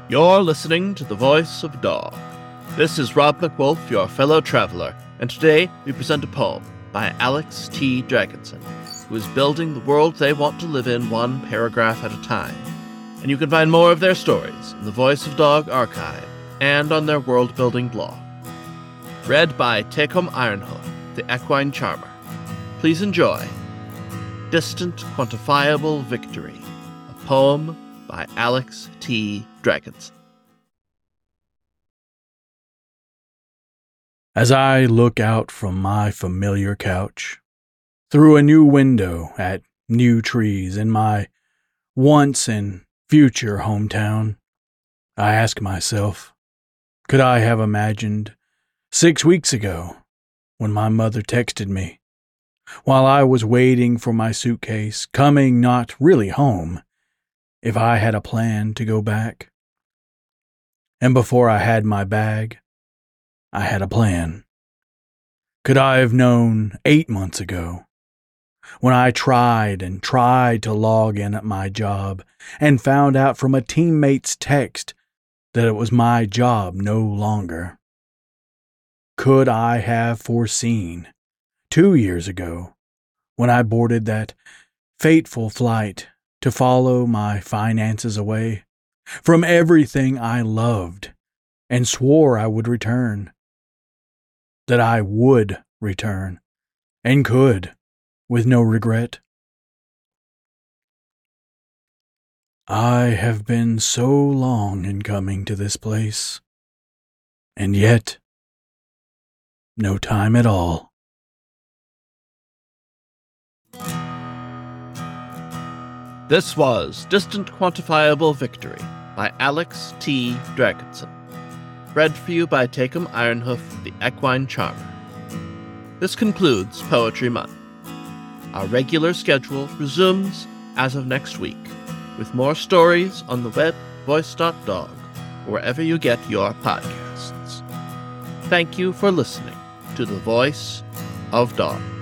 You're listening to The Voice of Dog. This is Rob McWolf, your fellow traveler, and today we present a poem by Alex T. Dragonson, who is building the world they want to live in one paragraph at a time. And you can find more of their stories in the Voice of Dog archive and on their world-building blog. Read by Tecum Ironhoof, the equine charmer. Please enjoy Distant Quantifiable Victory, a poem by Alex T. Dragonson. As I look out from my familiar couch, through a new window at new trees in my once and future hometown, I ask myself, could I have imagined 6 weeks ago, when my mother texted me, while I was waiting for my suitcase, coming not really home, if I had a plan to go back? And before I had my bag, I had a plan. Could I have known 8 months ago, when I tried to log in at my job and found out from a teammate's text that it was my job no longer? Could I have foreseen 2 years ago, when I boarded that fateful flight to follow my finances away from everything I loved and swore I would return, that I would return and could with no regret? I have been so long in coming to this place, and yet no time at all. This was Distant Quantifiable Victory by Alex T. Dragonson. Read for you by Tecum Ironhoof, the equine charmer. This concludes Poetry Month. Our regular schedule resumes as of next week, with more stories on the web, voice.dog, or wherever you get your podcasts. Thank you for listening to The Voice of Dog.